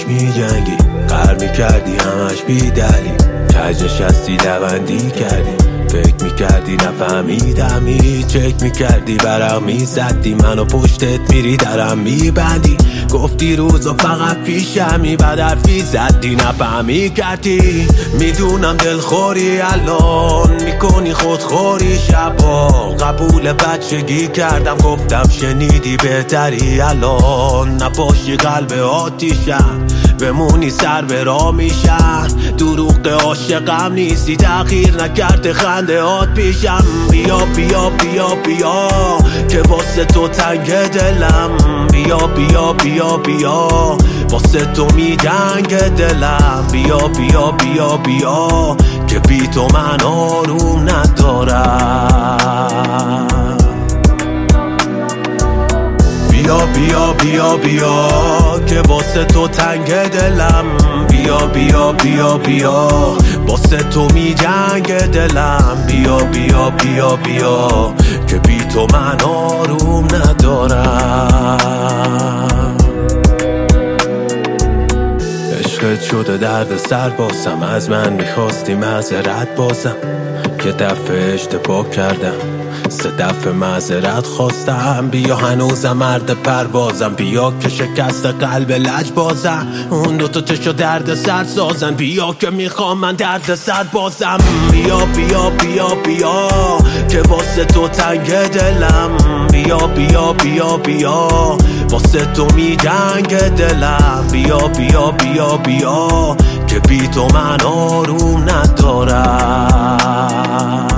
می جنگی، قهر می کردی همش بی دلیل، کج نشستی دوندی کردی، فکر می کردی نفهمیدمی، چک می کردی برام می زدی، منو پشتت میری درم می بندی، گفتی روزا فقط پیشمی، بعد حرفی زدی نفهمی کردی. میدونم دلخوری الان میکنی خودخوری، شبا قبول بچگی کردم گفتم شنیدی بهتری، الان نباشی قلب آتیشم بمونی سر به راه میشن، دروغ عاشقم نیستی تغییر نکرده خنده هات پیشم. بیا بیا بیا بیا که واسه تو تنگ دلم، بیا بیا بیا بیا واسه تو می جنگ دلم، بیا بیا بیا بیا که بی تو من آروم ندارم. بیا بیا بیا بیا که واسه تو تنگ دلم، بیا بیا بیا بیا واسه تو می جنگ دلم، بیا بیا بیا بیا که بی تو من آروم ندارم. عشقت شده درد سر باسم، از من میخواستی معذرت بازم، یه دفعه اشتباه کردم 3 دفعه معذرت خواستم، بیا هنوزم مرد پروازم، بیا که شکست قلب لج بازم، اون دوتا چشو درد سر سازن، بیا که میخوام من درد سر بازم. بیا بیا بیا بیا که واسه تو تنگ دلم، بیا بیا بیا بیا واسه تو می جنگ دلم، بیا بیا بیا بیا که بی تو من آروم ندارم.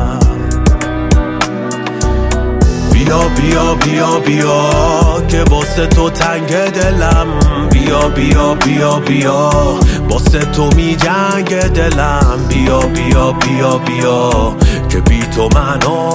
بیا بیا بیا بیا که واسه تو تنگ دلم، بیا بیا بیا بیا واسه تو می جنگ دلم، بیا بیا بیا بیا که بی تو من